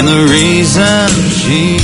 and the reason she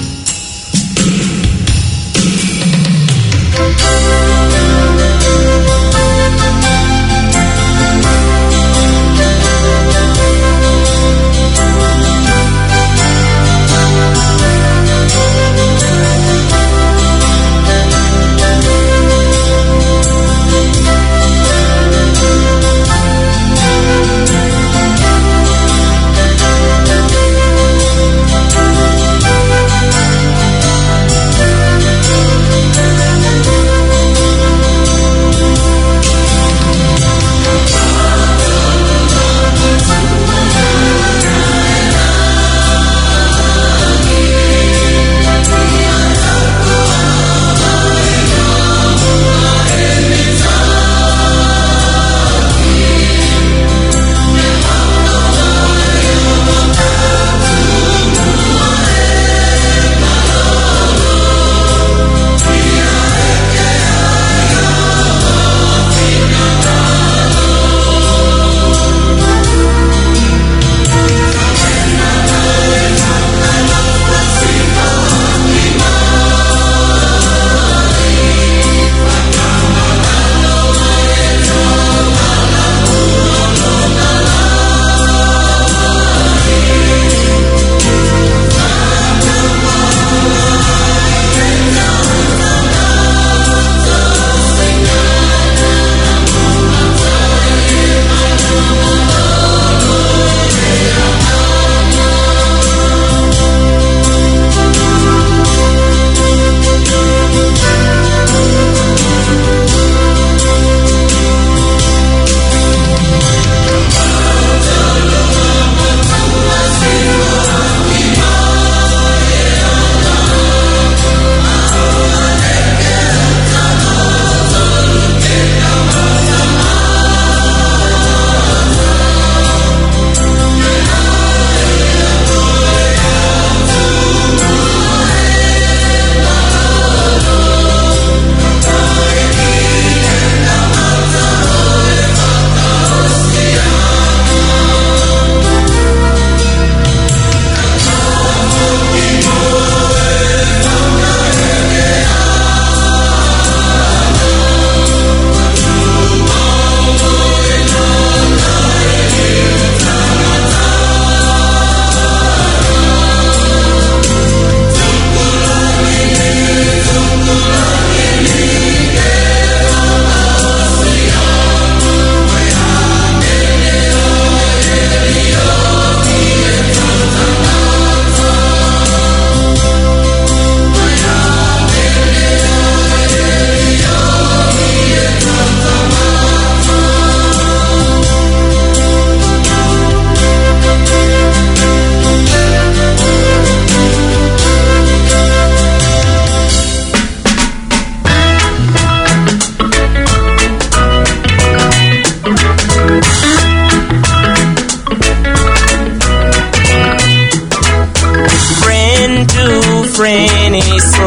friend is so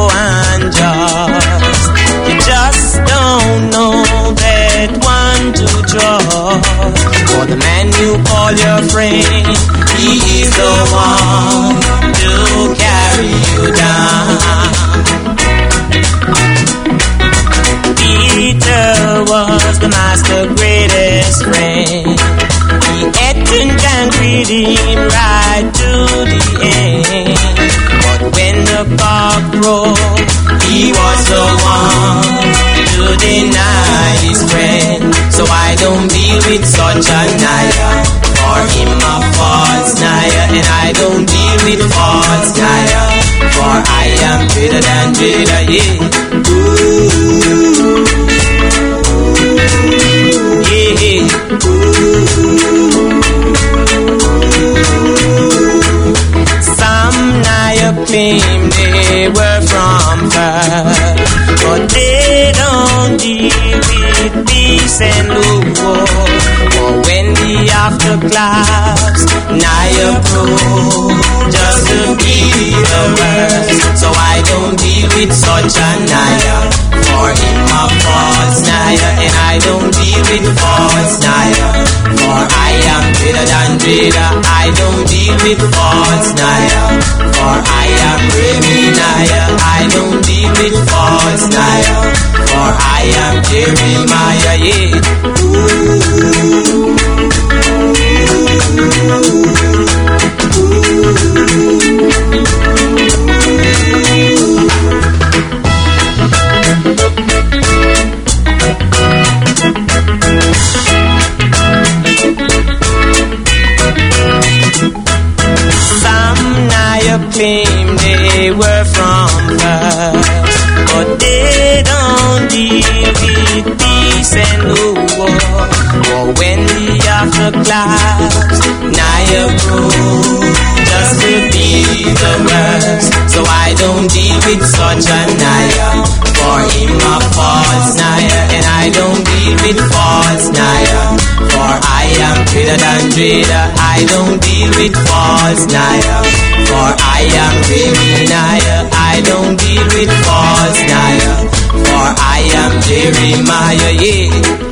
unjust. You just don't know that one to trust. For the man you call your friend, he is the one to carry you down. Peter was the master's greatest friend. He ate and greeted him right to the end. But when the cock crowed, he was the one to deny his friend. So I don't deal with such a liar, for him a false liar. And I don't deal with false liar, for I am greater than greater, yeah. Ooh, yeah. Ooh. Some liar claim they were from birth, but they don't deal with peace and love. For when the afterclass liar prove just to be the worst. So I don't deal with such a liar, for him a false liar. And I don't deal with false liar, for I am greater than greater. I I don't deal with false Naya, for I am Jeremiah. I don't deal with false Naya, for I am Jeremiah, yeah. Claim they were from us, but they don't deal with peace and war. For when the afterclouds nigh approach, just to be the worst. So I don't deal with such a Naya, for him a false Naya, and I don't deal with false Naya, for I am greater than greater. I don't deal with false Naya, for I am Jeremiah. I don't deal with false Naya, for I am Jeremiah, yeah.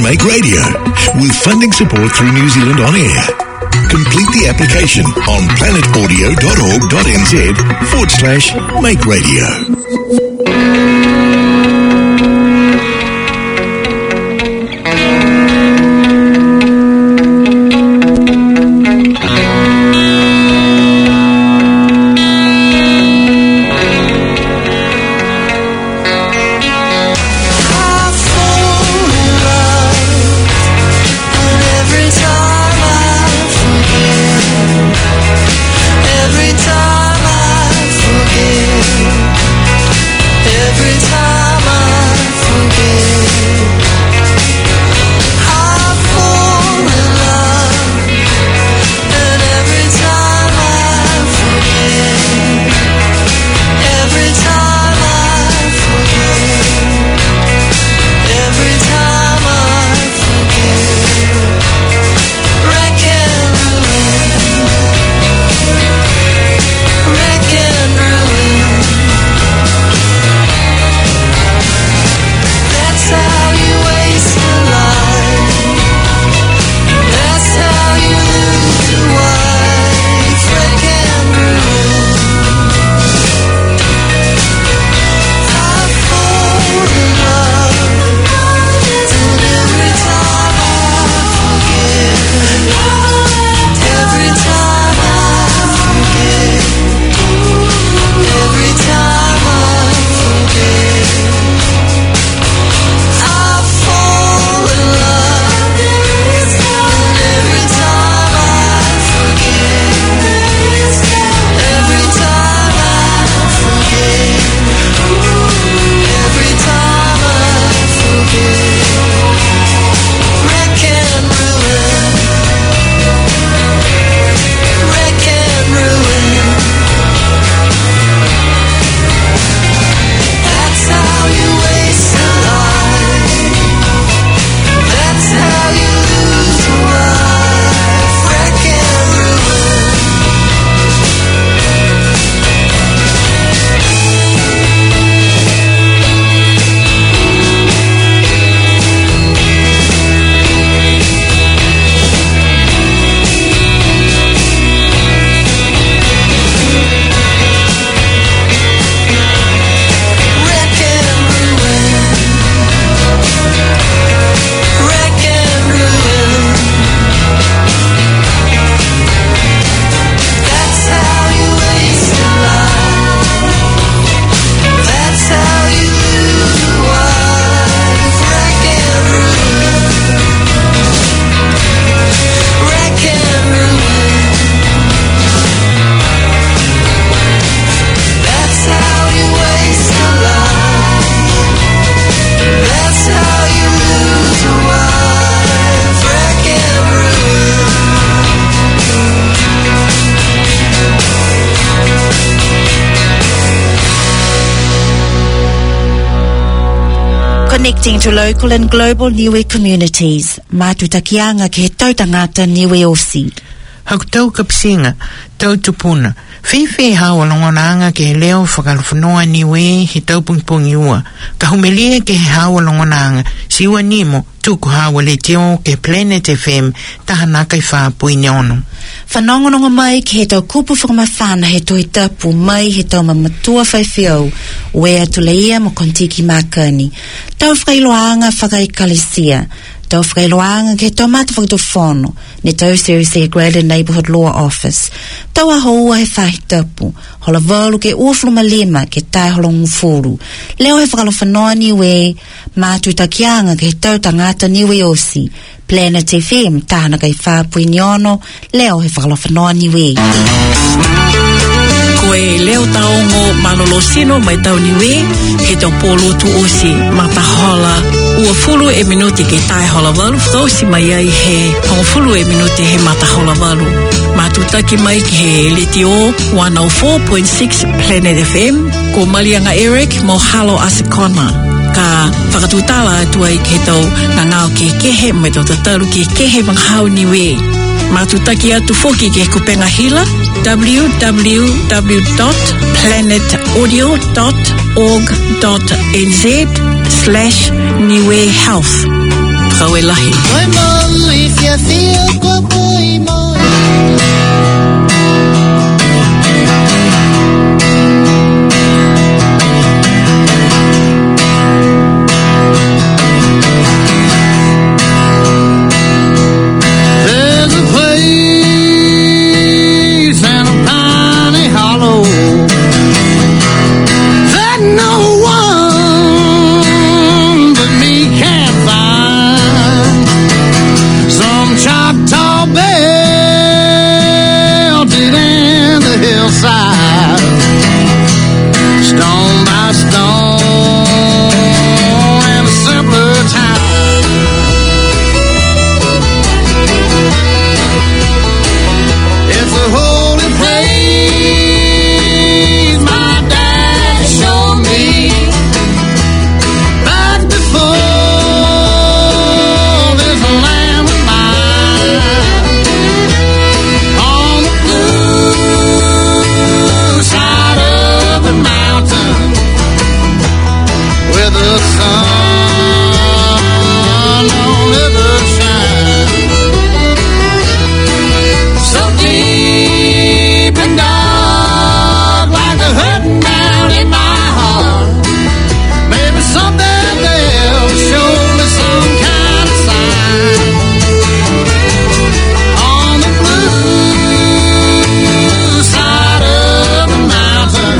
Make Radio, with funding support through New Zealand On Air. Complete the application on planetaudio.org.nz/Make Radio. Connecting to local and global Niue communities. Matutakianga ke tau tangata Niue Osi. Hautau kapsinga, tau tupuna. Fefe hawa longonanga ke leo whakalwhanoa Niue he tau pungpungi ua. Ka humelia ke hawa longonanga, siwa nimo, tuku hawa le teo ke Planet FM, tahanaka I whapui nyono. Whanongononga mai ke he tau kupu whakamawhana he toi tapu mai he tau mamatua whaiwhiau, wea tuleia mo kontiki makani. Tau whakailoanga whakaikalesia. Tau whakailoanga ke tau mata whakatofono, ne tau Serisi Graded Neighbourhood Law Office. Tau ahoua he whahi tapu, hola walu ke uafulu malema ke tai holongu furu. Leo he whakalowhanoa Niue, matutakianga ke he tau tangata Niue Osi. Planet FM, tahana kai whapui niono, leo he whakalowhanoa Niue. Koe leo taongo malolosino mai tau Niue, he tau polotu osi, matahola, ua fulu e minuti ke tai hola walu, whausi mai ai he pangfulu e minuti he matahola walu. Matutaki mai ki he LTO 104.6 Planet FM, ko Malianga Eric mo halo asikona. Ka whakatutala atuai ke tau ngangao ke kehe me tau tataru ke kehe manghau Niue. Matutaki atu foki ke kupenga hila www.planetaudio.org.nz/Niue Health. whakawe lahi. Moi moi, fia fia kua pui moi. There's a place in a tiny hollow that no one but me can find. Some Choctaw belted in the hillside, stone by stone, in a simpler time. It's a holy place my dad showed me back before this land was mine. On the blue side of the mountain, where the sun don't ever shine. So deep and dark, like a hurting down in my heart. Maybe someday they'll show me some kind of sign. On the blue side of the mountain,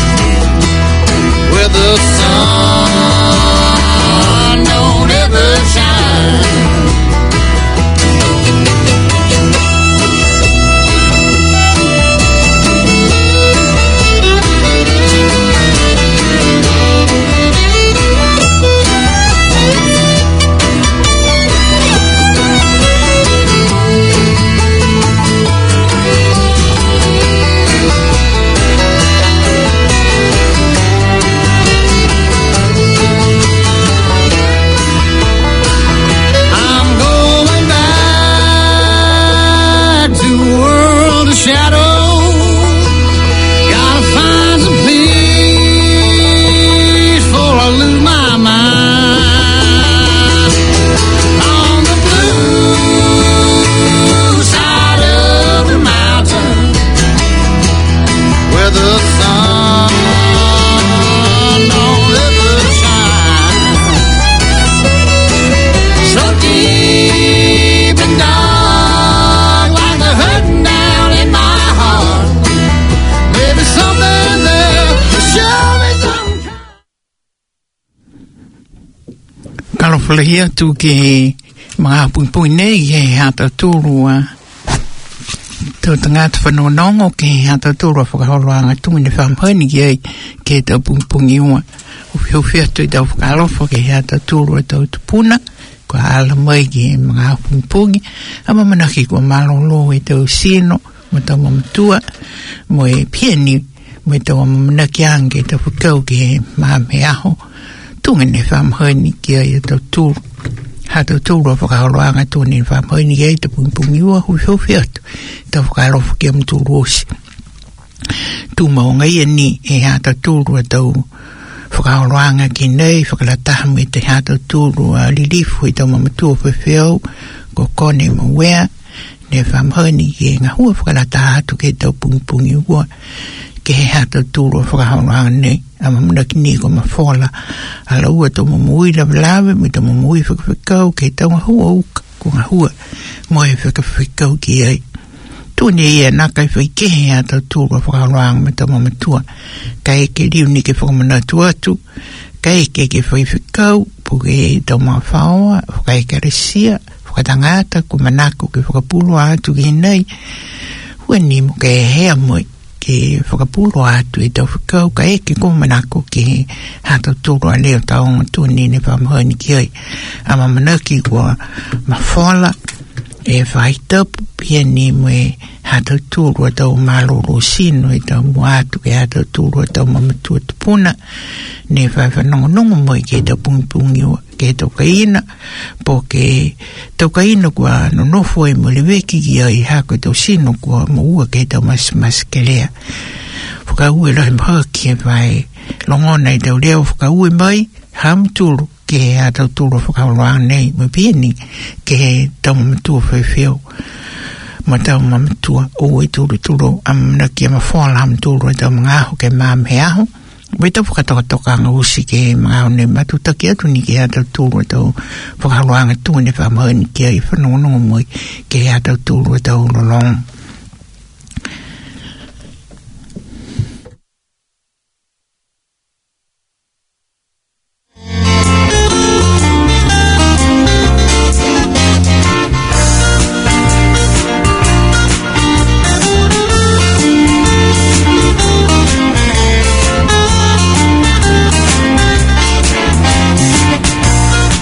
where the sun don't ever shine. I'm going back to a world of shadows. Gotta find some peace before I lose my mind. On the blue side of the mountain, where the sun don't ever shine. So deep and dark, like a hurting down in my heart. Maybe someday they'll show me some kind. Kalofalahia tu ke mga pungpung nei he hata tūrua tō tangata whanonongo ke hata tūrua whakaholoanga tungi ni whamhani ke tau pungpung iwa uwhiwhia tu i tau whakalofo ke hata tūrua tau tupuna kua ala mai ke mga pungpungi ama manaki kua malolo e tau sino mo tau mamatua mo e pieni mo e tau manaki ange tau whakau ke mame aho tunga ni whamhani ke ai tau tūru hata tūrua whakaholoanga tunga ni whamhani ke ai tau pungpung iwa uwhiwhia tu tau whakalofo ke amtūru osi tu maunga ia ni e hata tūrua tau whakaholoanga ki nei whakalataha me te hata tūrua lilifu i tau mamatua whewheo ko kone mawea ne whamhani ke ngā hua whakalataha atu ke tau pungpungi ua ke he hata tūrua whakaholoanga nei a mamuna ki ni ko mawhola ala ua tau mamui lawe me tau mamui whakawhikau ke tau ngā hua uka ko ngā hua moe whakawhikau ki ai tūne ia naka i whaikehe a tau tūrua whakaholoanga me tau mamatua ka eke riu ni ke whakamanatu atu ka eke ke whaiwhikau po ke tau mawhaoa whakaekaresia whakatangata ko manako ke whakapulo atu ki nei hua ni mo ke hea moi ke whakapulo atu i tau whakau ka eke ko manako ke hata tūrua leo tau tūne ne whamahani ki ai ama manaki kua mawhola e whaitapu pia ni mwe hata tūrua tau maloro sino e tau muatu ke hata tūrua tau mamatua tupuna ne whaiwhanongonongo mwe ke tau pungipungi ke tau kaina po ke tau kaina kua nonofo e moleweki ki ai hako tau sino kua maua ke tau mas ke lea whakaue lahi mhaki e vai longona i tau leo whakaue mai hamturu ke a tau tūro whakauroa nei me pieni ke tau mamatua whewheo ma tau mamatua o e tūro amna ki ama whala mamatua e tau mga aho ke maam he aho wei tau whakatoka ngā usi ke mga aho nei matutaki atu ni ke a tau tūro e tau whakauroa ngā tua ne whamahani ke ai whanonga moi ke a tau tūro e tau lolong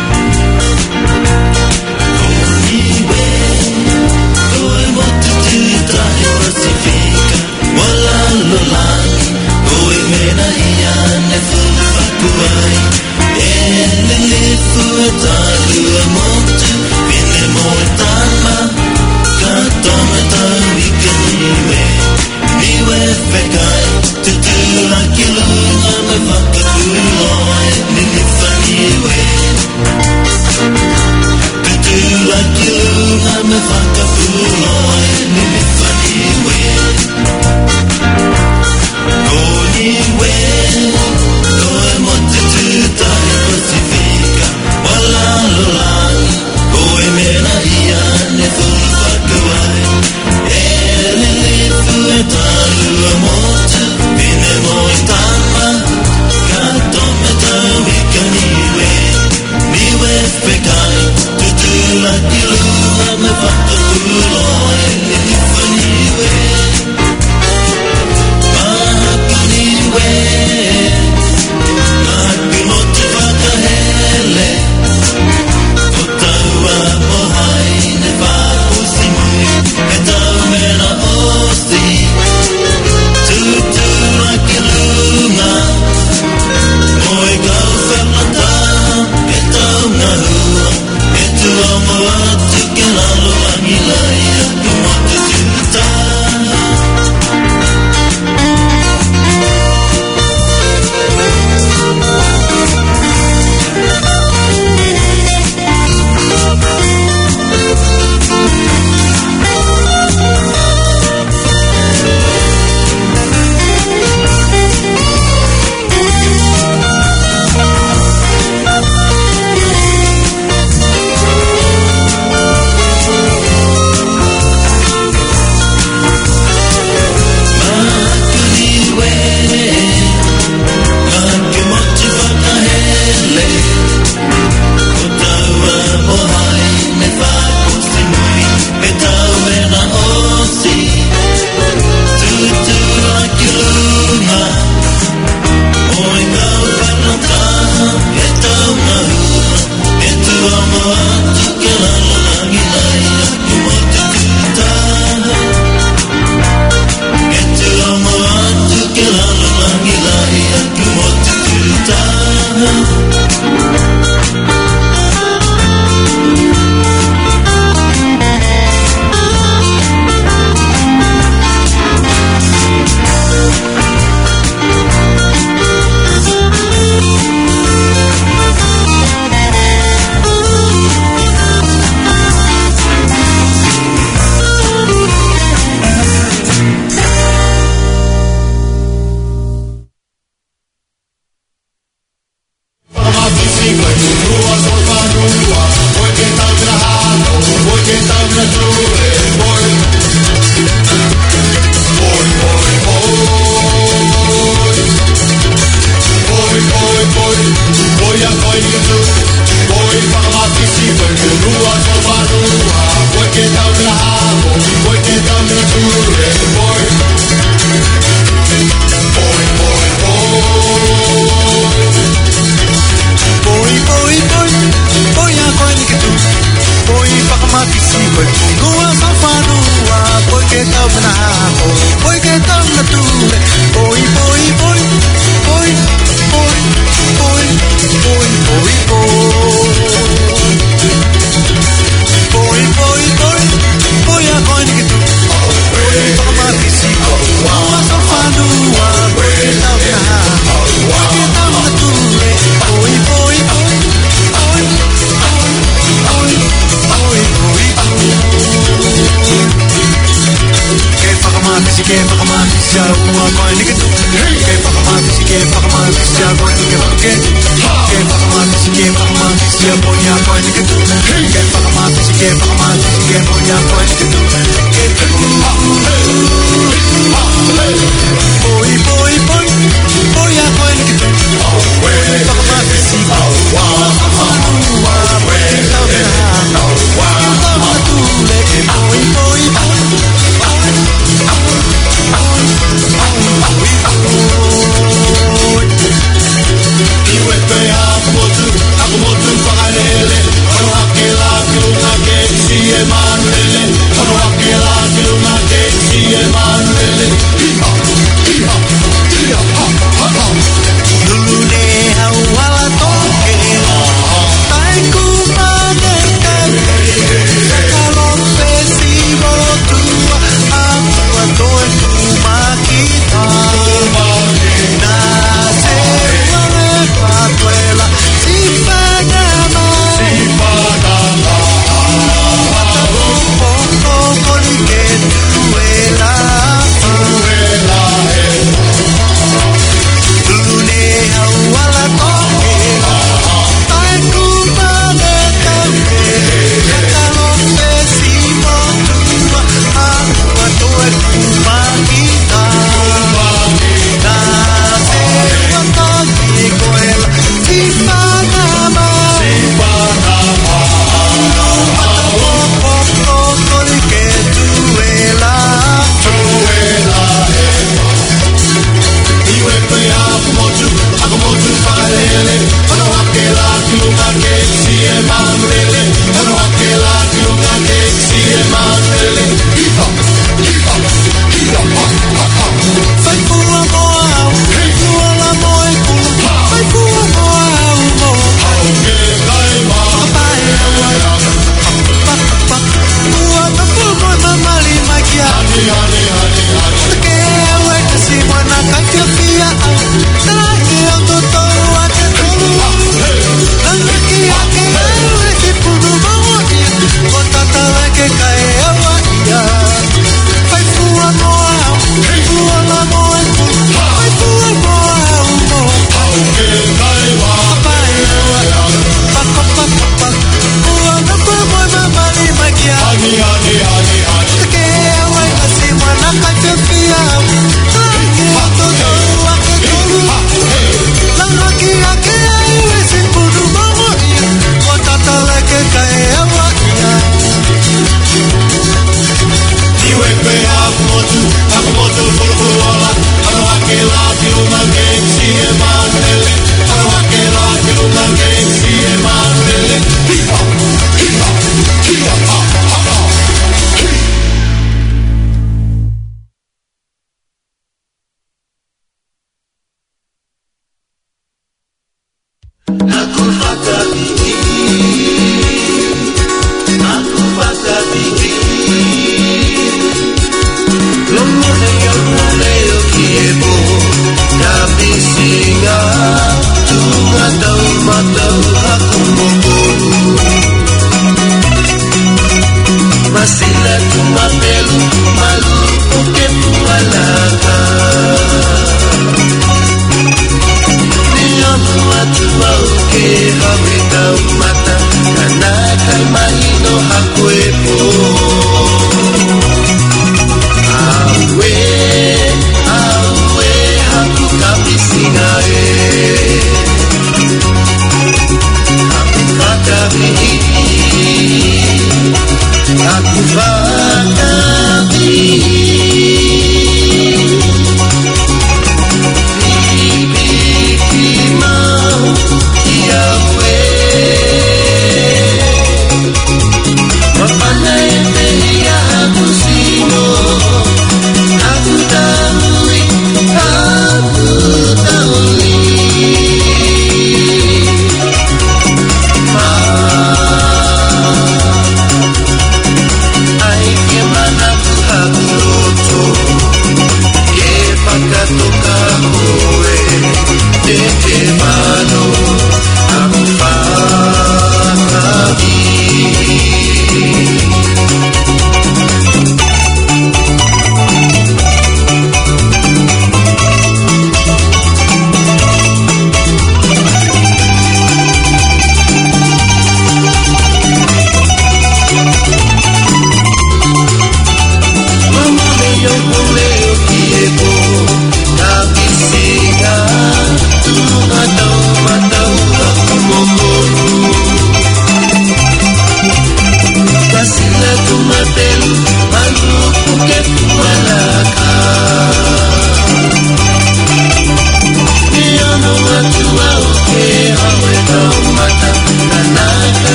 What to do?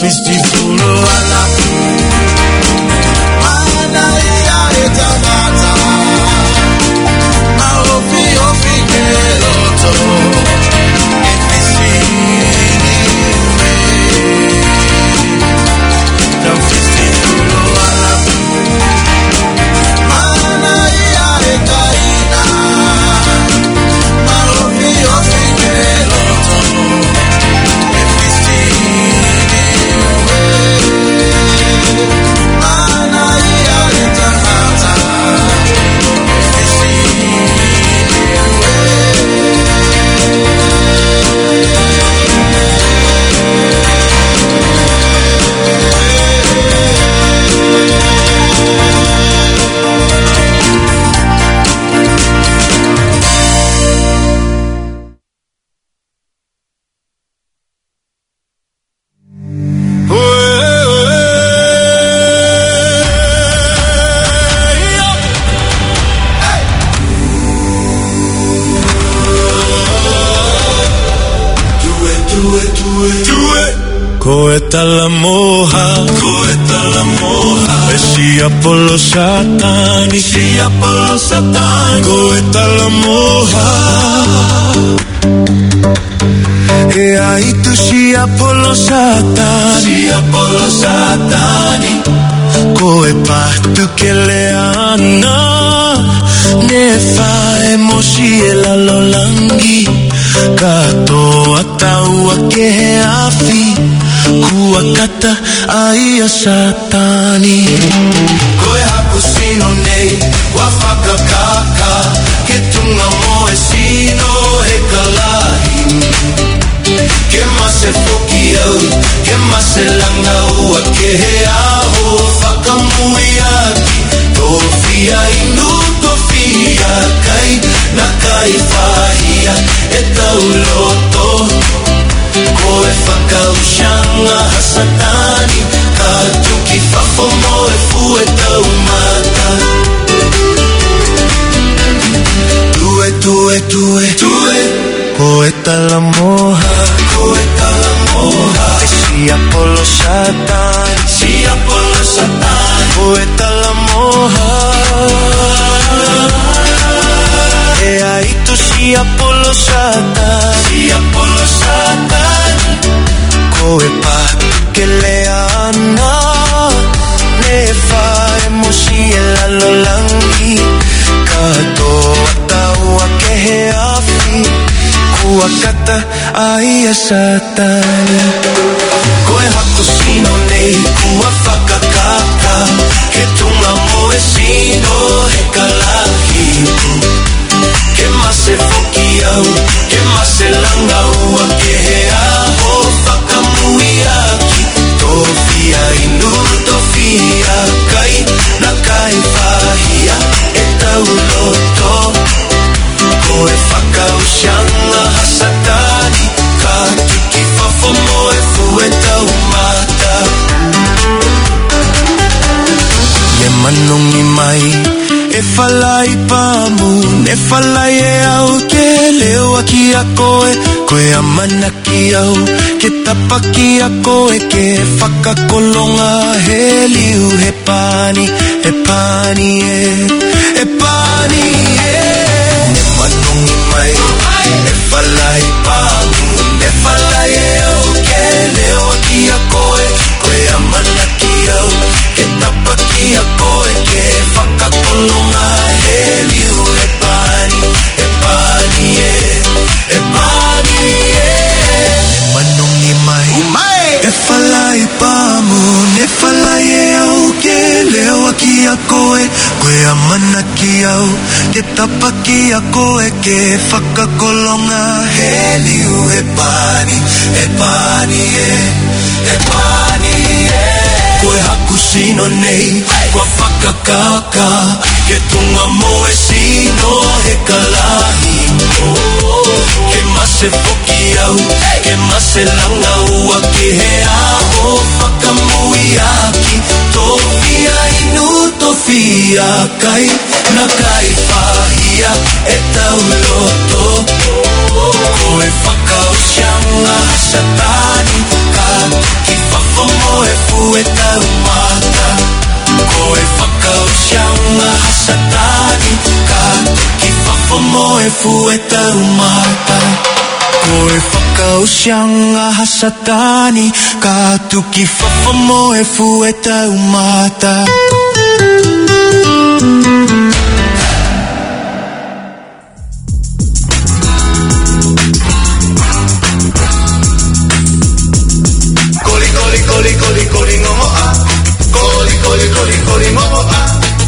festivulo alla mana ia e tangata ma ofi che loto e festini da festivulo alla mana ia e carina ma ofi che loto e festini mana ia e tangata Coeta la moja, sia pollo satani, coeta la moja, e ai tu sia pollo satani, coe partu che le anna, ne fa emosi e la lolangi, kato ataua ke afi. Kua kata aia satani koe hapu sino nei wa whakakaka ke tunga moe sino he kalahi ke mase foki au ke mase langa ua ke he aho whakamui aki tofia inu tofia kai na kai whahia e tau loto koe whakaushanga hasatani ka tuki whafo moe fue tau mata tue koe tala moha sia polo satani koe tala moha e ai tu sia polo satani koe pa ke le ana ne fa emosi e la lolangi kato ataua ke he afi kua kata aia satani koe haku sino nei kua whakakaka ke tunga moe sino he kalahi ke mase foki au ke mase langa ua ke he aho whakamui aki tofia inu tofia kai na kai whahia e tau loto koe whakaushanga hasatani ka tuki whafo moe fue tau mata me manongi mai e whalai pamu ne whalai e au ke leo aki a koe koe a mana ki au ke tapa ki a koe ke whakakolonga he liu he pani e ne manongi mai e whalai pamu ne whalai e au ke leo aki a koe koe a mana ki au ke tapa ki a koe ke whakakolonga he liu he pani manongi mai e whalai pamu ne whalai e au ke leo aki a koe koe a mana ki au ke tapa ki a koe ke whakakolonga he liu he pani koe haku sino nei kua whakakaka ke tunga moe sino he kalahi ke mase foki au ke mase langa ua ke he aho whakamui aki tofia inu tofia kai na kai whahia e tau loto koe whakaushanga satani ka ki whafo fueta umata Koe whakausianga hasatani Ka tuki whafamoe fueta umata Koli ngomo a Koli ngomo a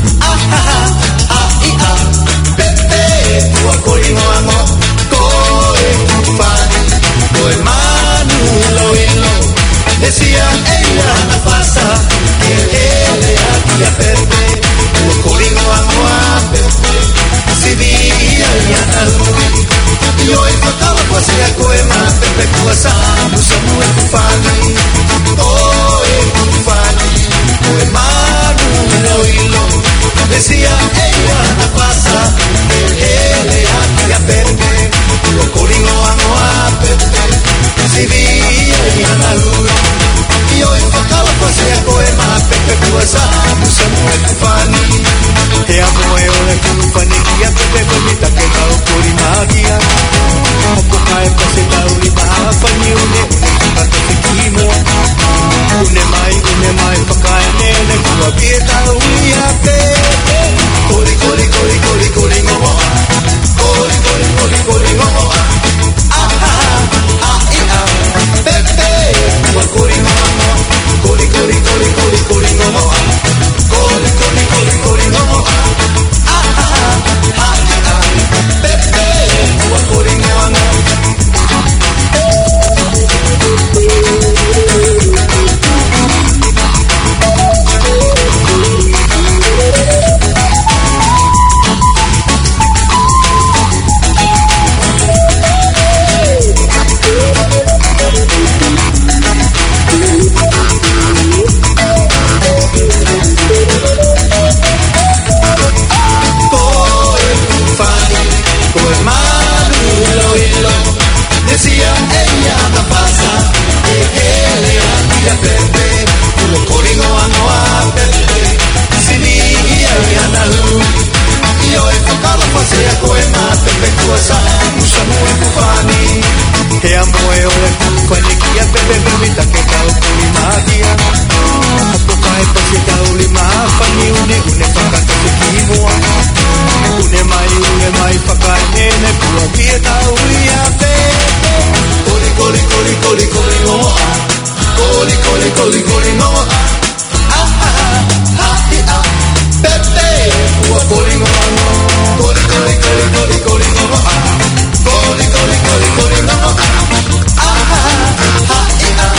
Pepe Ua koli ngomo Koe kufani Koe manu ilo Decía ella na pasa Ele aquí a Pepe Ua koli ngomo a Pepe Si dia ya na lui Yo e whakawa kua sea koe ma Pepe kua samu samu e kufani Koe kufani Koe manu ilo Decía ella na pasa Ele aquí a Pepe Ua koli ngomo a Pepe Si dia ya na lui Yo e whakawa kua sea koe ma Pepe kua samu samu e kufani He amo e ole kufani Kia Pepe bonita ke tau kuri magia Oko kae pase tau lima Pani une kata te kimoa Une mai whakae nene Kua kie tau ia Pepe Kori ngomo Kori ngomo Pepe Kua kori ngomo Kori ngomo Kori ngomo Pepe Kua kori ngomo Decía ella na pasa Ele aquí a Pepe Ua kori ngomo a Pepe Si dia ya na lui Yo e whakala pasea koe ma Pepe kua samu e kufani He amo e ole kufani Kia Pepe bonita ke tau kuri magia Apo kae pase tau lima Pani une whakata te kimoa Une mai whakae nene Kua kia tau ia Pepe Koli ngomo a Koli ngomo a Pepe Ua koli ngomo Koli ngomo a Koli ngomo a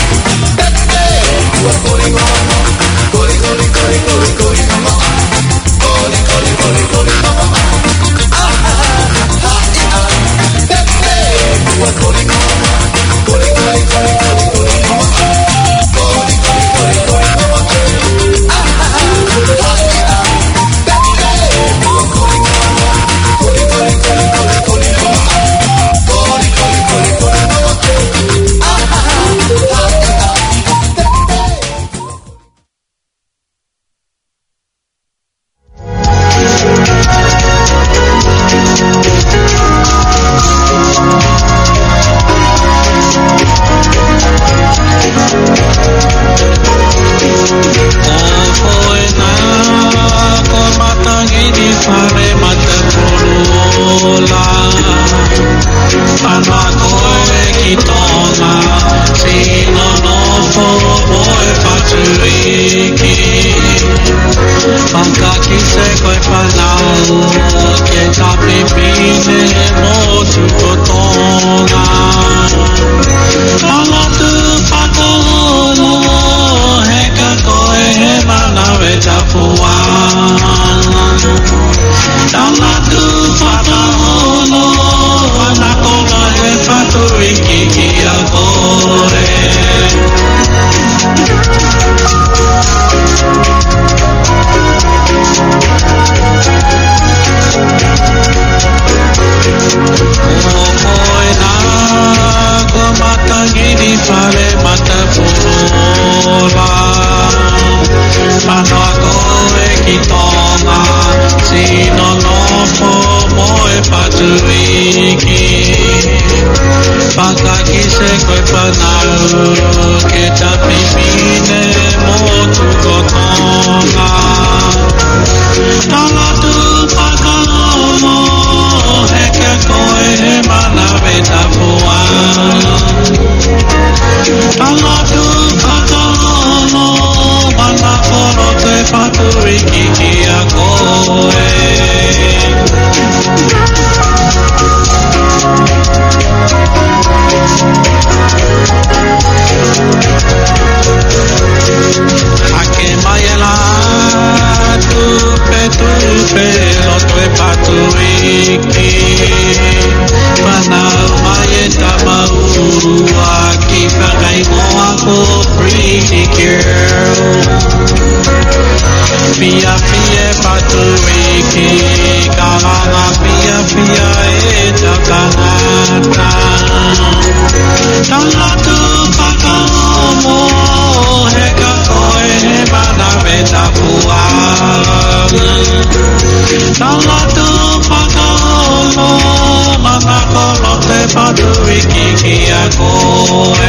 koe whanau ke ta pipine mo tu kotonga tala tu whakaono he ke koe he mana me ta pua tala tu whakaono mana koro te whaturi ki a koe Ake maela tupe lo tue patuiki Panau maeta maurua ki whakai moa ko pretty girl Pia pia patuiki kalanga pia pia e takangata Tala tu whakaomo he ka koe he mana me ta pua Tala tu whakaomo mana kolo te patuiki ki a koe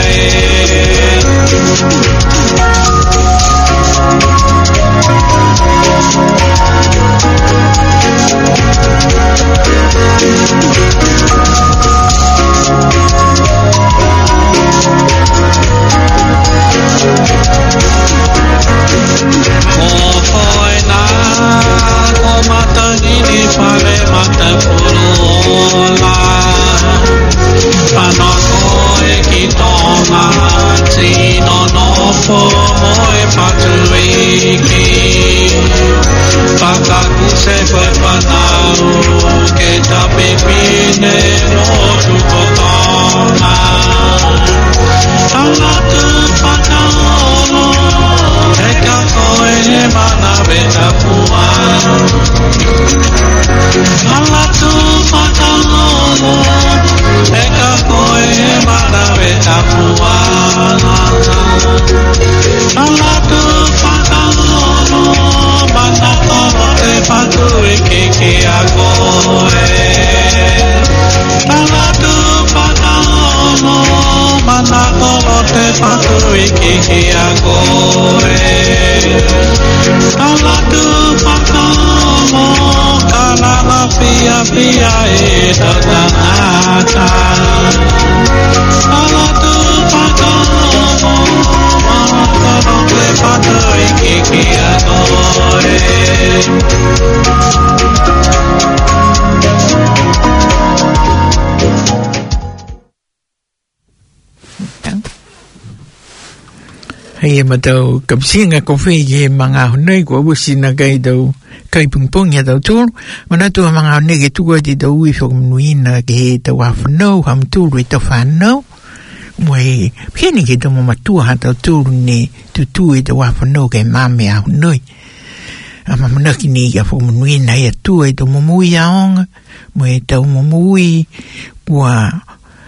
Hei matau kapsinga kofi ye mga hunay ko busina kay daw kay pungpong ya daw tur manatu mga hunay ke tuwa di daw ifok mnuina ke daw afno ham tur ito fano mwe pieni ke daw mamatua daw tur ni tutu daw afno ke mame a hunay ama manaki ni ya fok mnuina ya tuwa daw mamui aong mwe daw mamui wa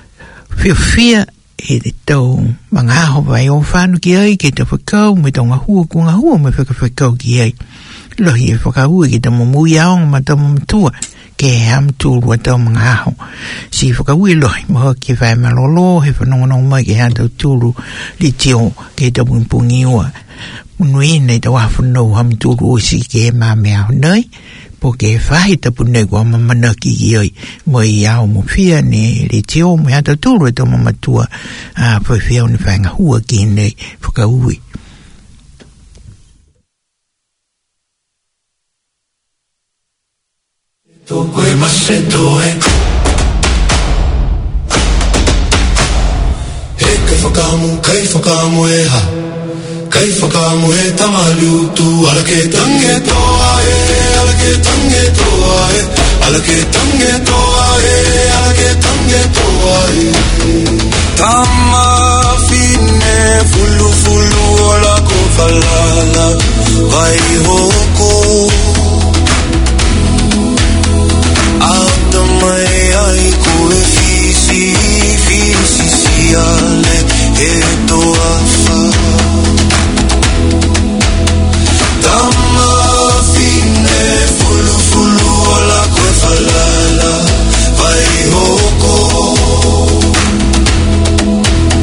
fia e te tau mga aho vai o whanu ki ai ke te whakau me tau ngahua ko ngahua me whakau ki ai lohi e whakau ke te mamui aong ma tau mamatua ke ham tūrua tau mga aho si whakau e lohi maha ke whai malolo he whanonganong mai ke han tau tūru li tio ke tau pungpungi ua unui nei tau awhanau ham tūru o si ke mame aho nei po ke whahi tapu nei kua mamana ki ioi mo i au mo fia ne le teo mo hata tūru e tau mamatua a whai ni whainga hua ki nei whakaui. Tō koe mase tō e He kai whakamu e ha Kai whakamu e tamalutu Ala ke tange toa e Ala ke tange toa e Ala ke tange toa e Ala ke tange toa e Tama fine Fulu fulu Ola ko falala Vai hoko Auta mai ai koe fisi siale e toa wha Tama fine fulu ola koe whalala vai hoko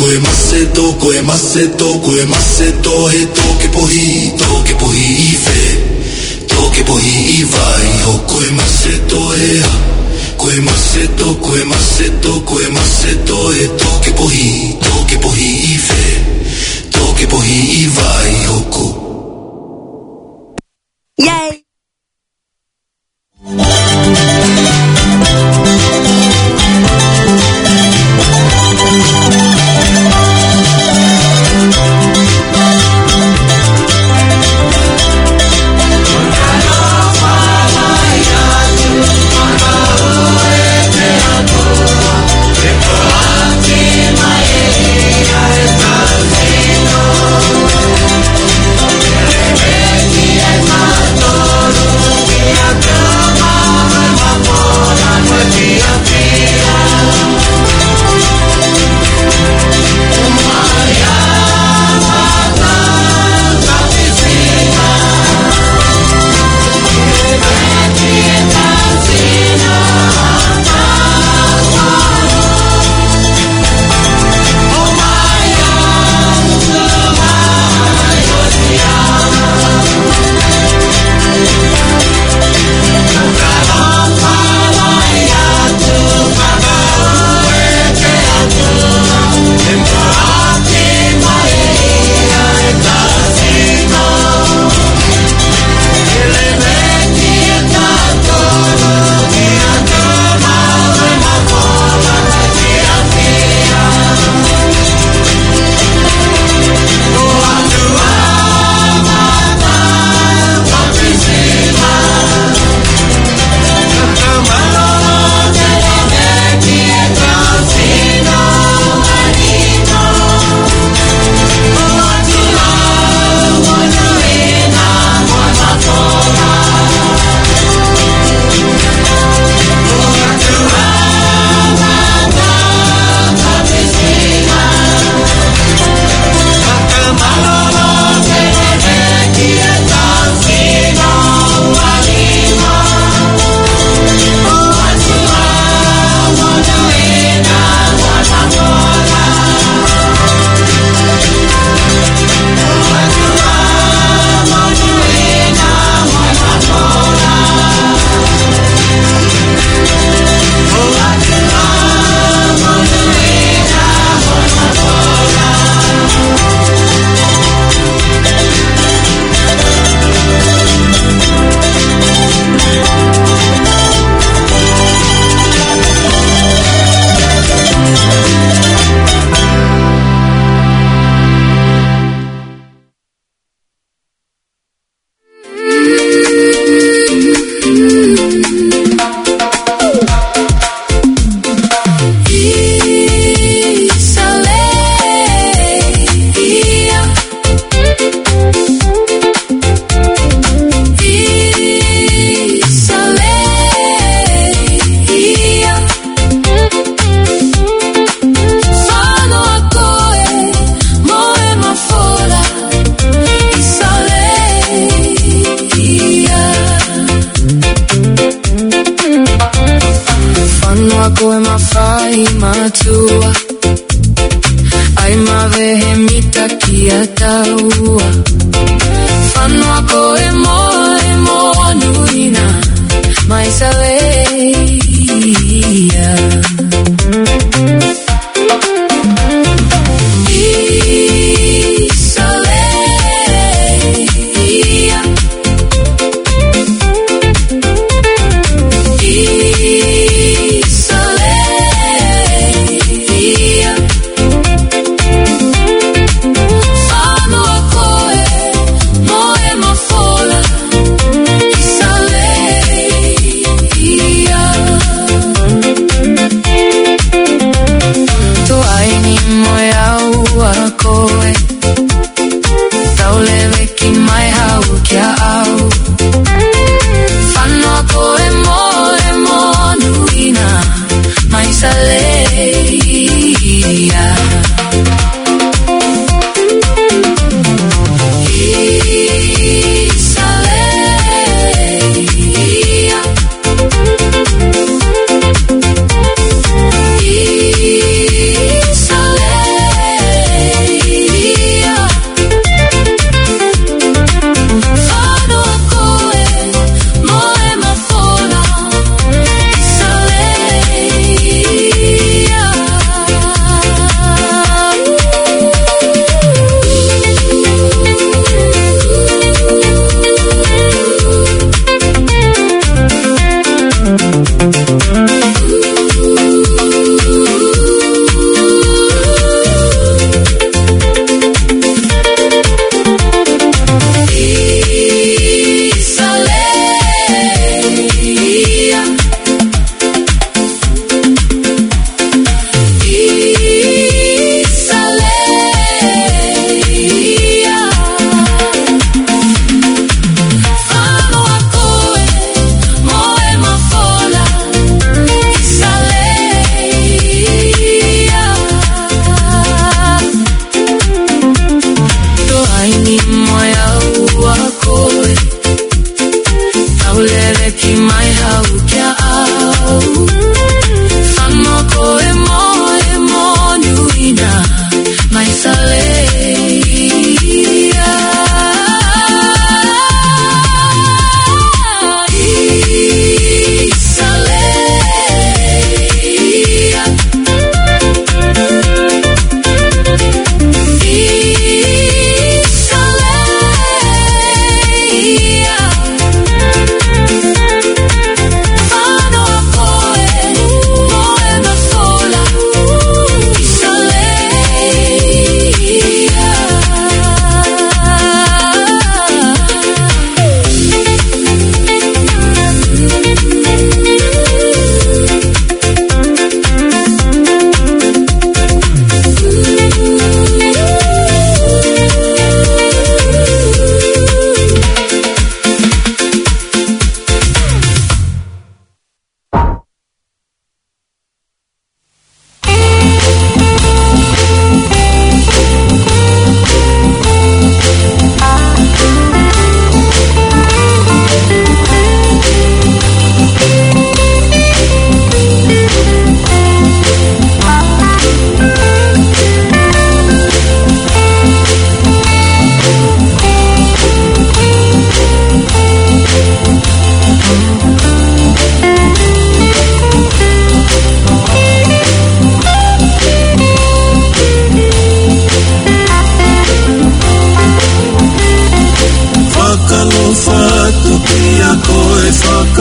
koe maseto he toke pohi I fe toke pohi I vai ho koe maseto he a koe maseto he toke pohi I fe toke pohi I vai ho ko Yay!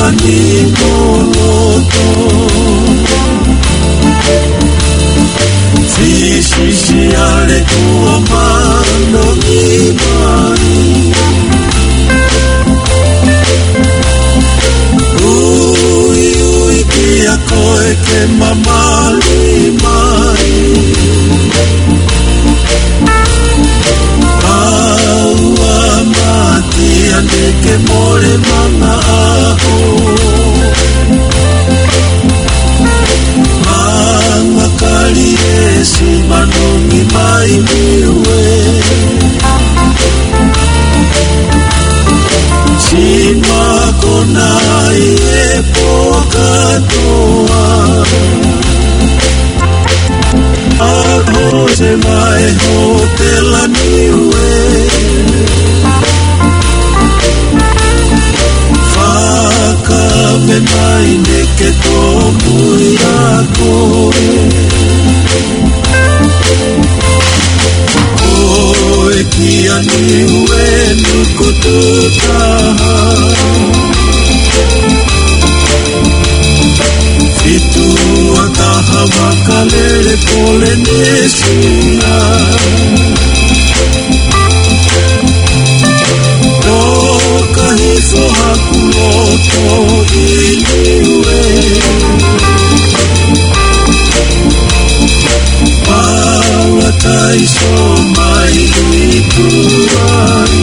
ni moloto Sisi ale kuomando imani Ui kia koe ke mamali mai Aua mati ane ke more mana aho Manga kali esi manongi mai miwe Sima kona ie poka toa Ako se mai hotela niwe Faka me mai neke tomu yako Oe kia niwe nukututaha Fitu ataha makalele pole nesina Toka hifo hakuloto iniwe Paula taiso mai iturai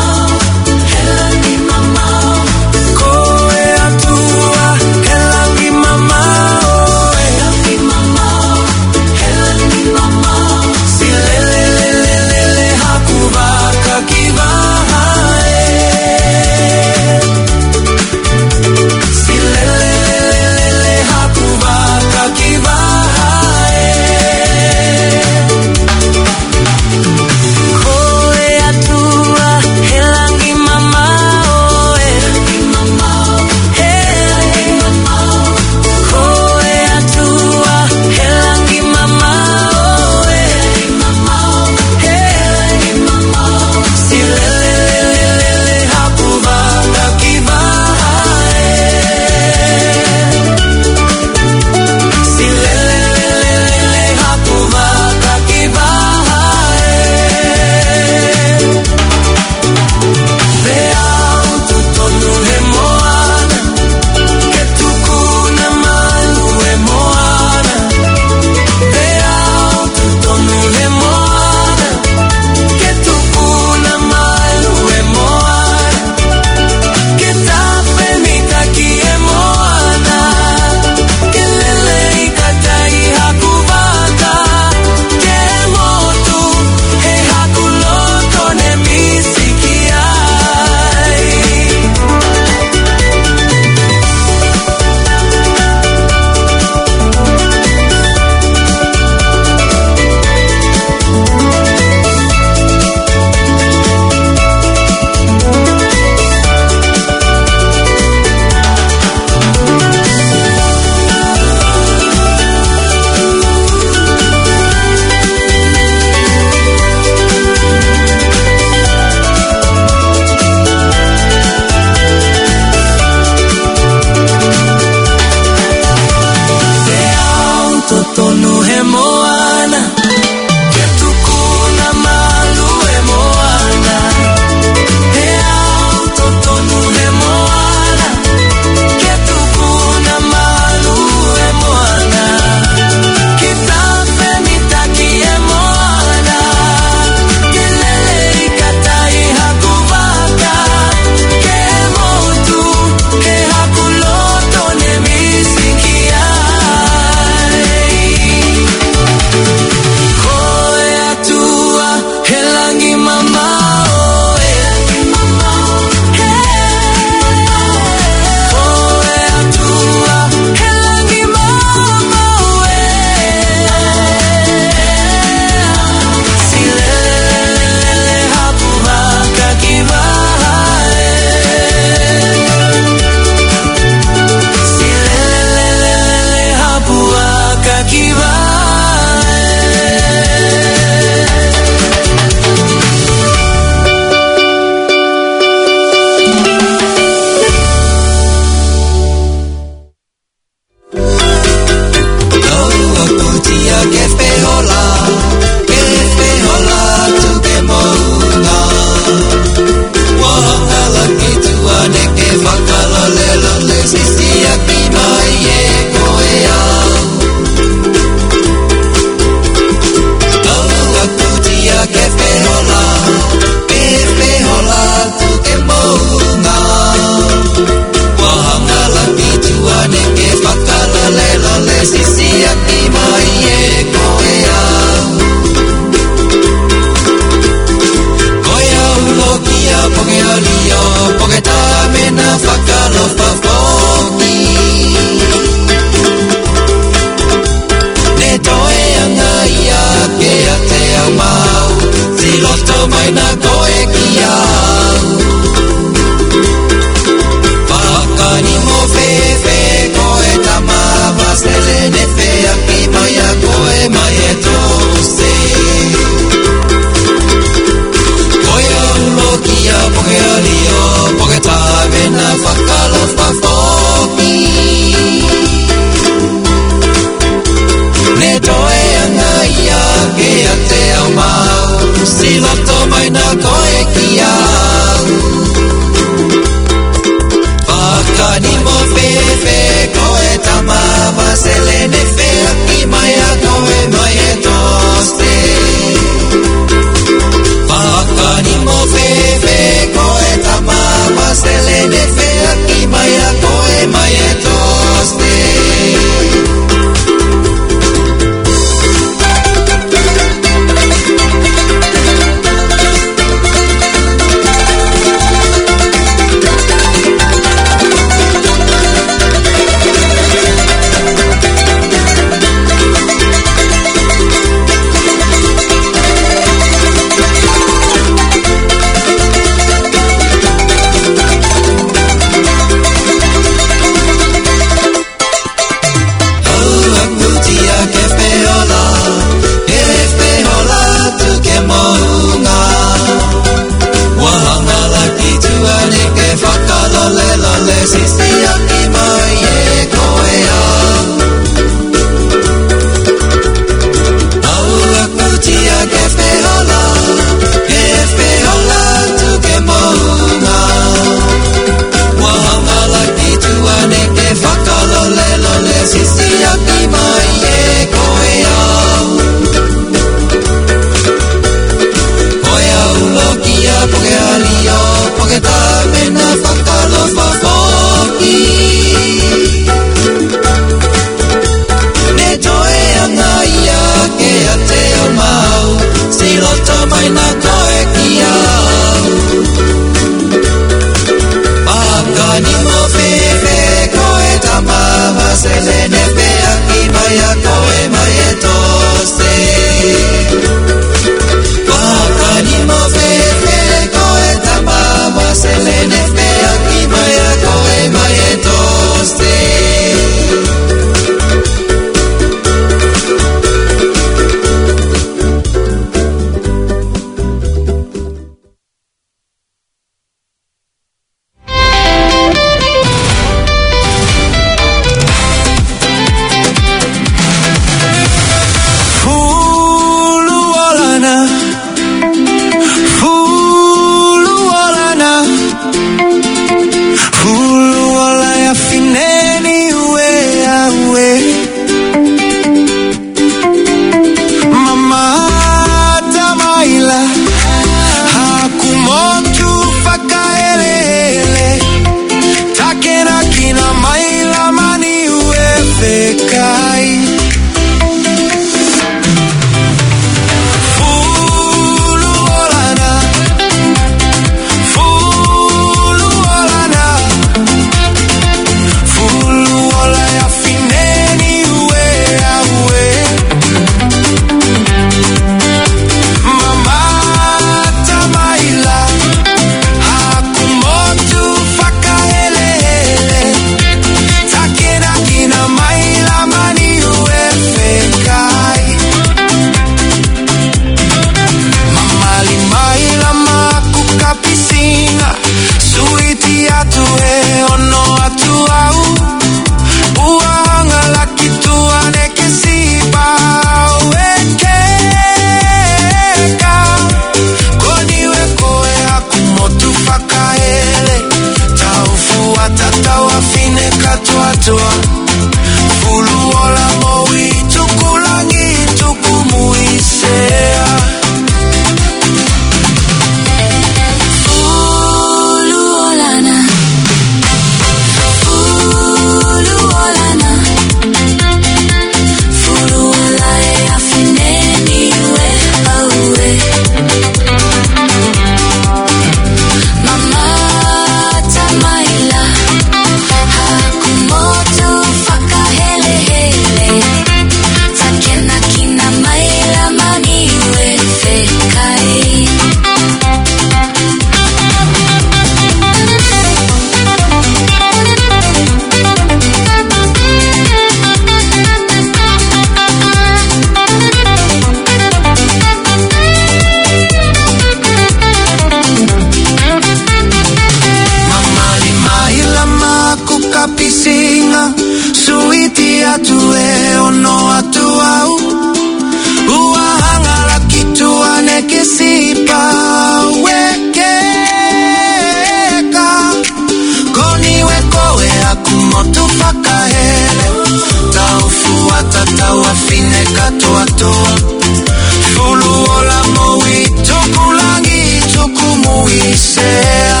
moto Fulu ola mowi tukulangi tukumuisea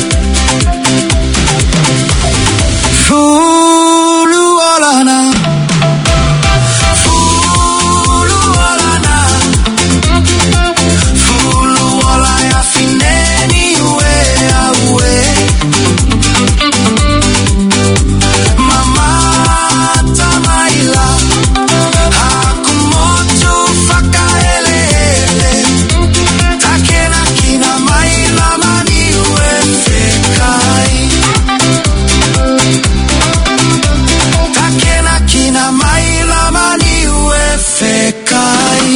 Fulu ola na Fulu ola na Fulu ola ya fineni we awe Mama tamaila Hakumotu fakaelele Takena kina maila mani we fekai Takena kina maila mani we fekai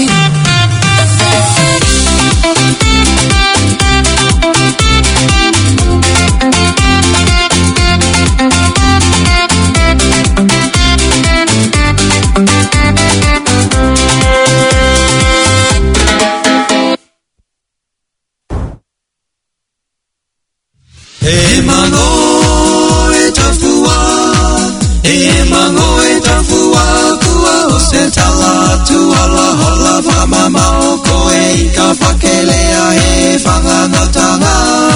Emango etafua kua osetala tu ala hala famama oko e ika pakelea e whangangatanga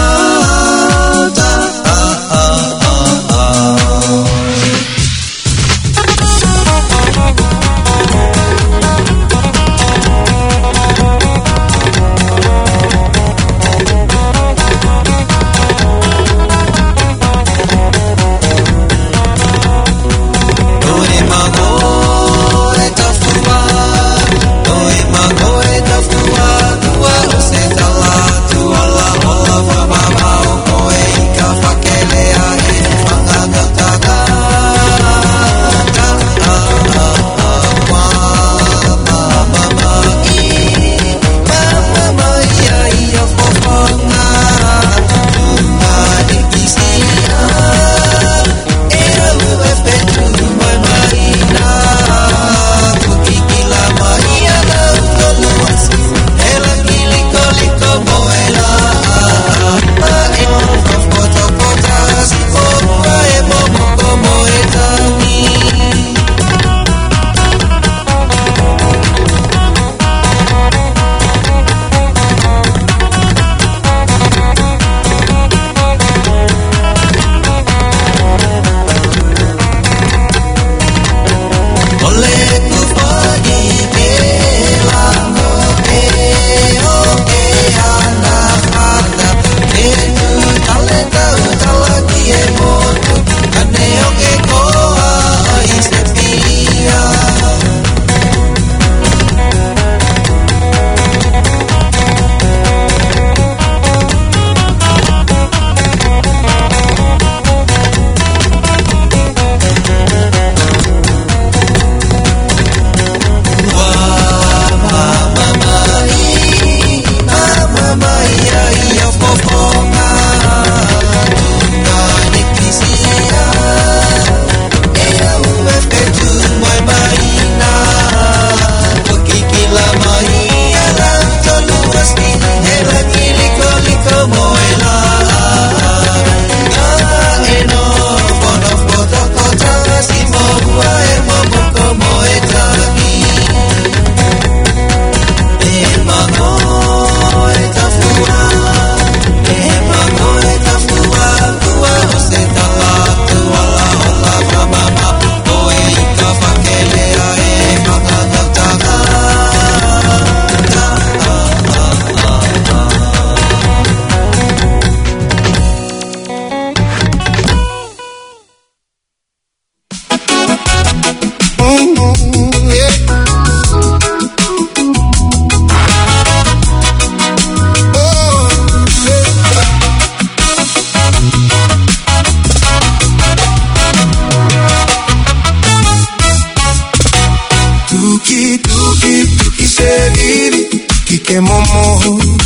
que momo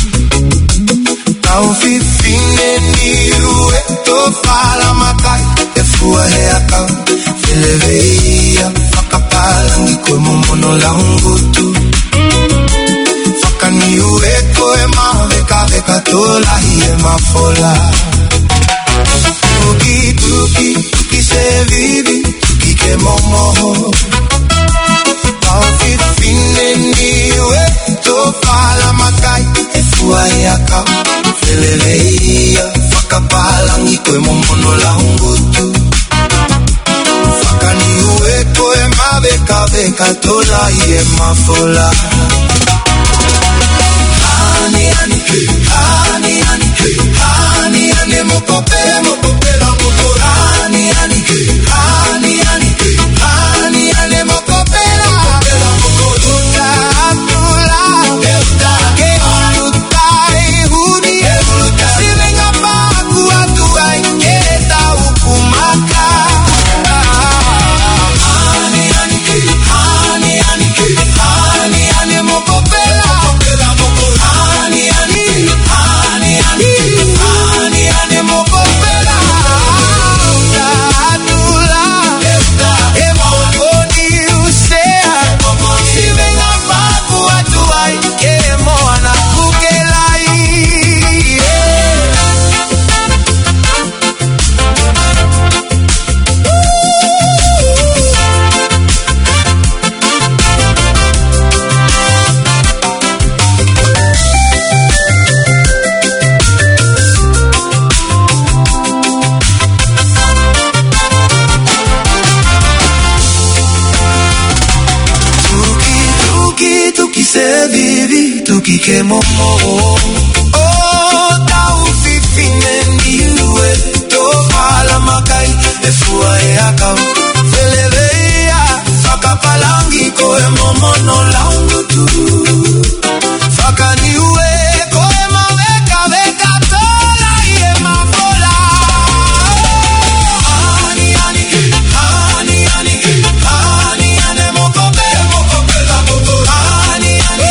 Tau fifine niru eto para makai E fua he akau Fele veia Whakapalangi koe momo no laungutu Whakaniu e koe maha Veka veka tolahi e mafola Tuki tuki tuki se vivi Tuki ke momo Tau fifine pala makai e fuaiaka feleleia whakapalangi koe momono laungutu whakani ue koe maweka veka tola ie mafola Hani hani hani hani hani hani mokope mokope la mokope hani hani hani hani hani hani mokope la mokope tula tula ke ulutai huni si venga paku atuai que ta ukumaka hani hani hani hani hani hani mokope la que momo oh tau fifine niue to pala makai e fuai aka feleleia whakapalangi koe momo no laungu tu whakaniue koe maweka veka tola ie mafola hani hani hani hani hani hani mokope mokope la mokope hani hani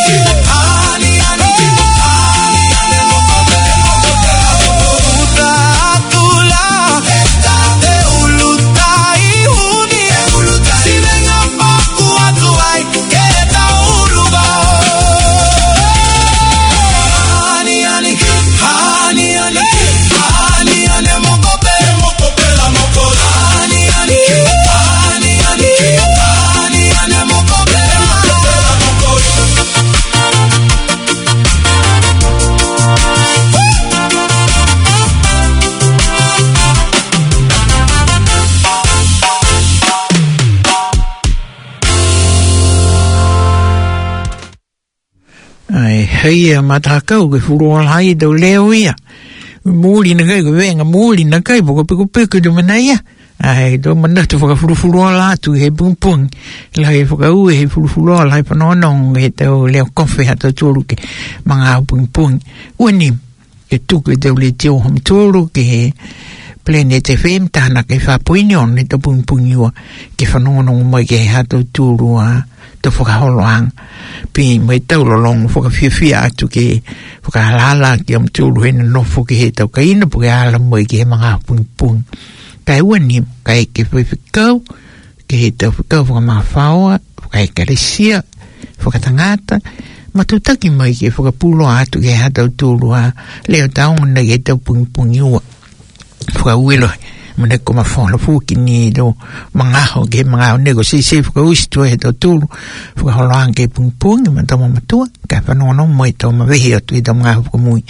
hei matakau ke furu hai do leo ia muli na kai venga muli na kai poko peko do manaya ai do manatu foka furu la tu he pung la he foka u he furu la he panono he te leo kofe hata tolu ke manga pung uni ke tu ke de le tio hom tolu ke Planet FM tana ke fa puinion ne to pung yo ke fanono mai ke hata tolu a to foka holoang pi mai tau long foka fia atu ke foka halala ke am tulu hen no foka he tau ka ina poke ala mai ke manga pung kai wani kai ke fikau ke he tau fikau foka mafaua foka ekalesia foka tangata matutaki mai ke foka pulo atu ke hata tulu a leo tau na ke tau pung yo foka uelo mane koma fona fuki ni do mangaho ke mangao nego si fuka usto he to tulu fuka holang ke pung man to matua ka fa no moi to ma vehi atu do mangaho ko mui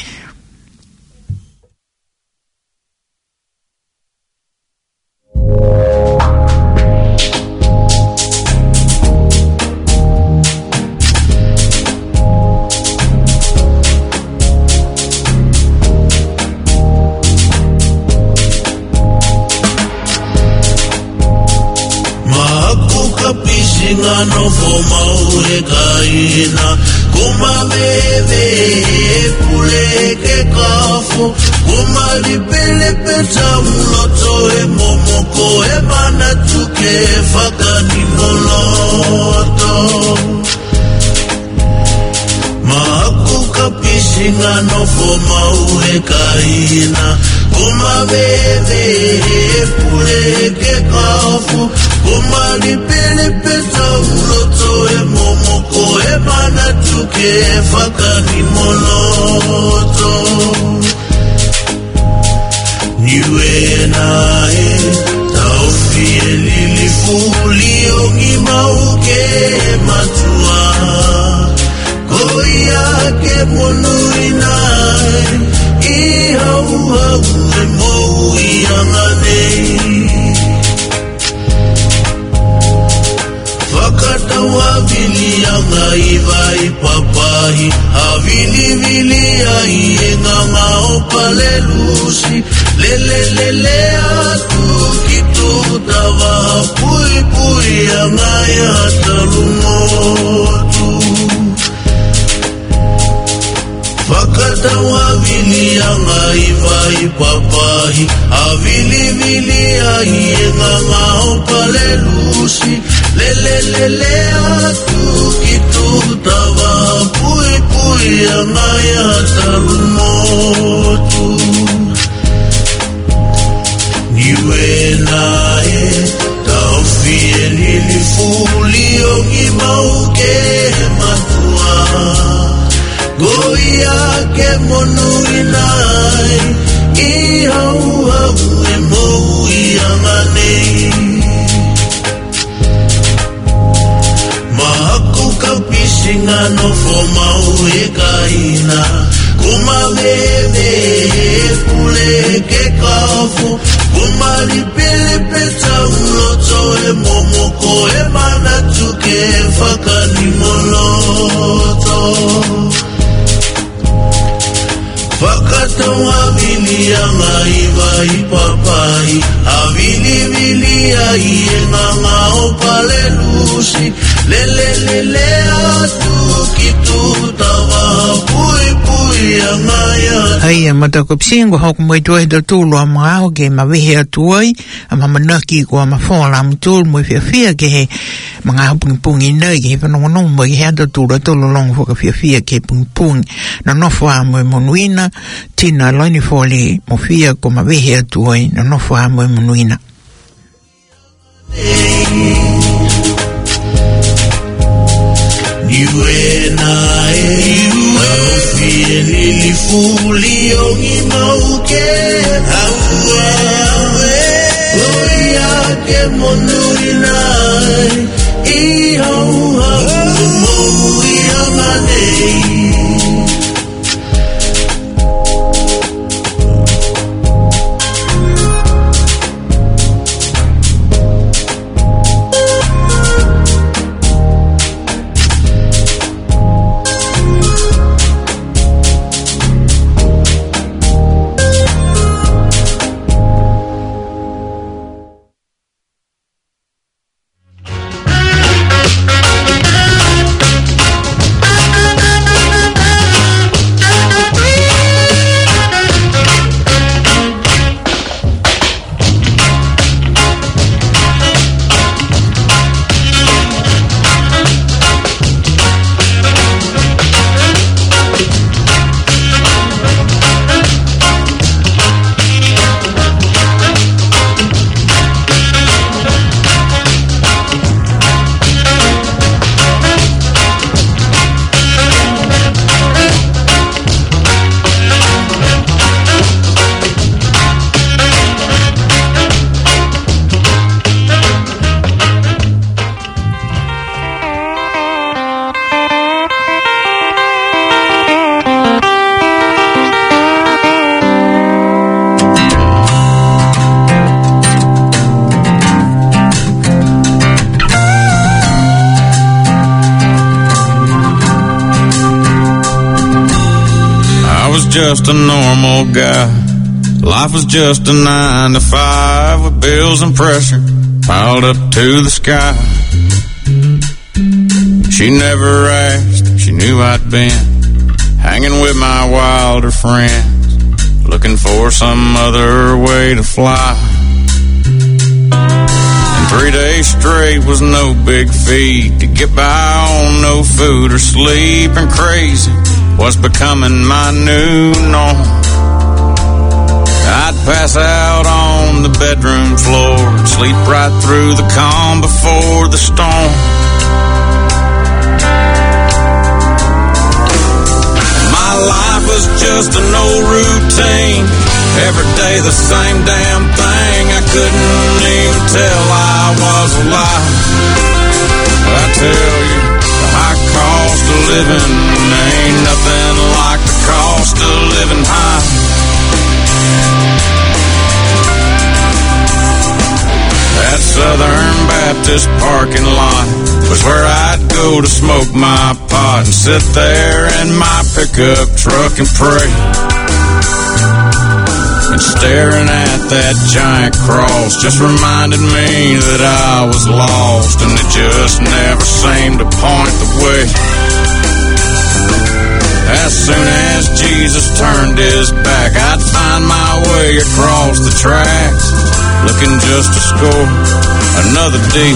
Ngano foma ure kaina kuma bebe pule ke kafu kuma lipele peta muloto e momoko e mana tuke fakani moloto maku kapisi ngano foma ure kaina kuma bebe pule ke kafu kuma lipele peta muloto e momoko e mana tuke fakani moloto niwe nae taufie lilifuli ongi mauke matua koia ke monui nai I hau hau e mou I anga nei Whakatau a vili anga I vai papahi A vili vili ai e nganga o pale lusi Lele lele atu ki tu tawa Pui pui anga ya talumotu Whakatau a vili anga I vai papahi A vili vili ai e nganga o pale lusi Lele lele atu ki tu tawa Pui pui anga ya talumotu Niwe nae taufi e lili fuli o ngi mau ke matua Goia ke monui nai I hau hau e mou I anga nei Mahaku ka pisinga no fo mau e kaina Kuma bebe pule ke kafu Kuma lipele peta uloto e momoko e manatu ke whakani moloto Whakatau a vili anga I vai papai A vili vili ai e nganga o pale lusi Lele lele atu ki tu tawa Pui pui anga ya Hai a matakopsingo hoku mai tuai da tūlu a mga o ke mawehe a tuai a mamanaki ko a mawhala mtūlu mui whiawhia ke he mga pungi nei ke he whanongonong mai he da tūlu a tūlu longu whaka whiawhia ke pungi na nofua mui monuina tina loini fōli mo whia ko mawehe a tuai na nofua mui monuina Niwe nae Taufi e lili fuli o ngi mau ke Haue haue Goia ke monui nai I hau hau mou I anga nei Just a normal guy. Life was just a 9 to 5 with bills and pressure piled up to the sky. She never asked, she knew I'd been hanging with my wilder friends, looking for some other way to fly. And 3 days straight was no big feat to get by on no food or sleep, and crazy was becoming my new norm. I'd pass out on the bedroom floor, sleep right through the calm before the storm. My life was just an old routine, every day the same damn thing. I couldn't even tell I was alive. I tell you, the high cost of living. Ain't nothing like the cost of living high. That Southern Baptist parking lot was where I'd go to smoke my pot and sit there in my pickup truck and pray. And staring at that giant cross just reminded me that I was lost, and it just never seemed to point the way. As soon as Jesus turned his back, I'd find my way across the tracks, looking just to score another D.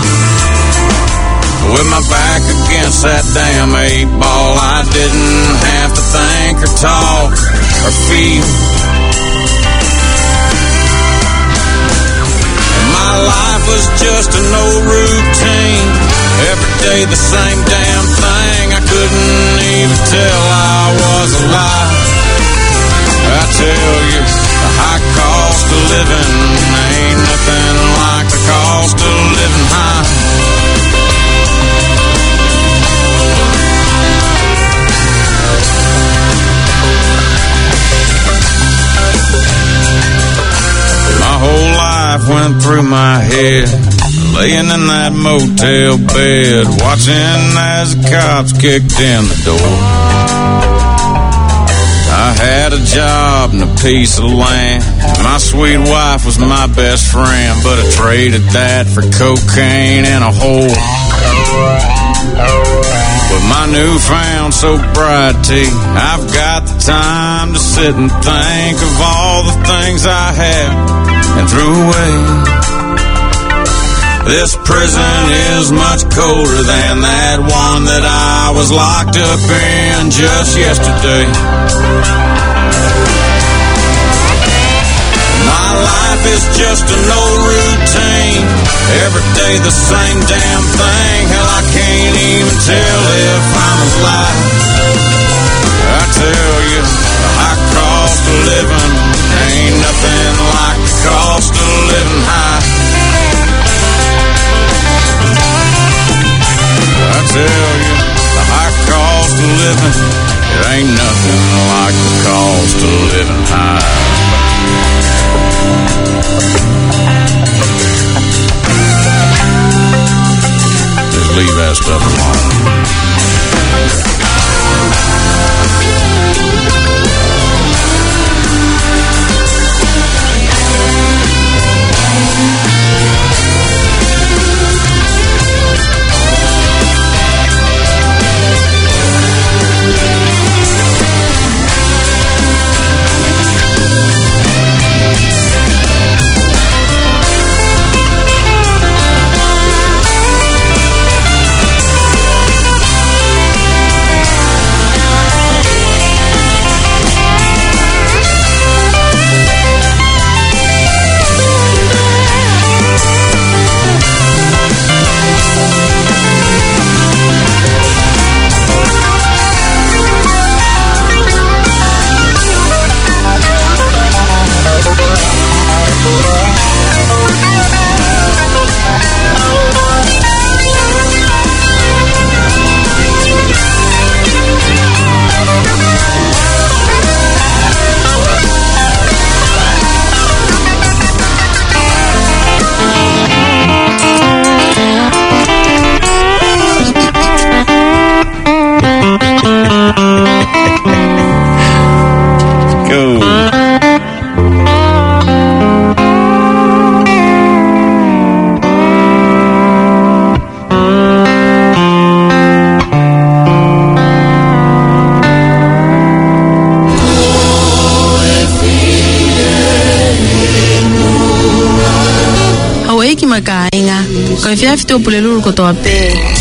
With my back against that damn 8-ball, I didn't have to think or talk or feel. My life was just an old routine. Every day the same damn thing. I couldn't even tell I was alive. I tell you, the high cost of living ain't nothing like the cost of living high. My whole life went through my head, laying in that motel bed, watching as the cops kicked in the door. I had a job and a piece of land. My sweet wife was my best friend, but I traded that for cocaine and a whore. With my newfound sobriety, I've got the time to sit and think of all the things I had and threw away. This prison is much colder than that one that I was locked up in just yesterday. My life is just an old routine. Every day the same damn thing. Hell, I can't even tell if I'm alive. I tell you, the high cost of living ain't nothing like the cost of living high. I tell you, the high cost of living, it ain't nothing like the cost of living high. Just leave that stuff alone. Makainga, ko fiafto pulelu ko to ape.